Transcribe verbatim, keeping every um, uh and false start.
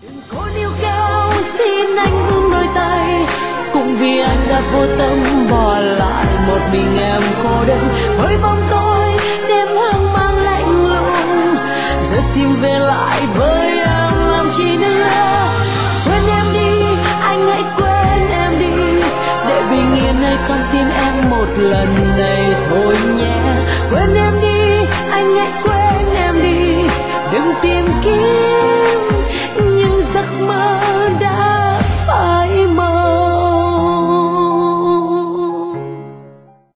Cô níu kéo xin anh buông đôi tay, cũng vì anh đã vô tâm bỏ lại một mình em cô đơn với bóng tối đêm hoang mang lạnh lùng. Giờ tìm về lại với em làm chi nữa, quên em đi anh hãy quên em đi, để bình yên nơi con tim em một lần này thôi nhé. Quên em đi anh hãy quên em đi, đừng tìm